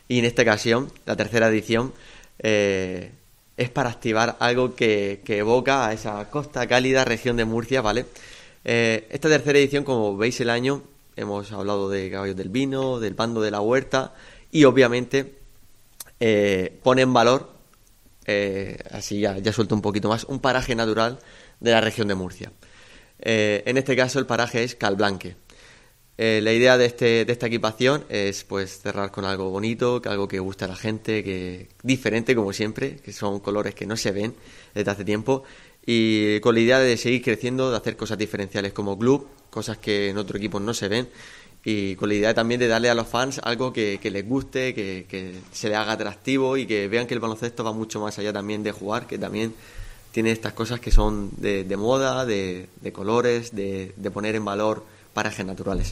Y en esta ocasión, la tercera edición, es para activar algo que evoca a esa costa cálida región de Murcia, ¿vale? Esta tercera edición, como veis el año, hemos hablado de caballos del vino, del bando de la huerta y obviamente pone en valor, así ya suelto un poquito más, un paraje natural de la región de Murcia. En este caso el paraje es Calblanque. La idea de esta equipación es pues cerrar con algo bonito, que algo que guste a la gente, que diferente como siempre, que son colores que no se ven desde hace tiempo, y con la idea de seguir creciendo, de hacer cosas diferenciales como club, cosas que en otro equipo no se ven, y con la idea también de darle a los fans algo que les guste, que se les haga atractivo y que vean que el baloncesto va mucho más allá también de jugar, que también tiene estas cosas que son de moda, de colores, de poner en valor parajes naturales.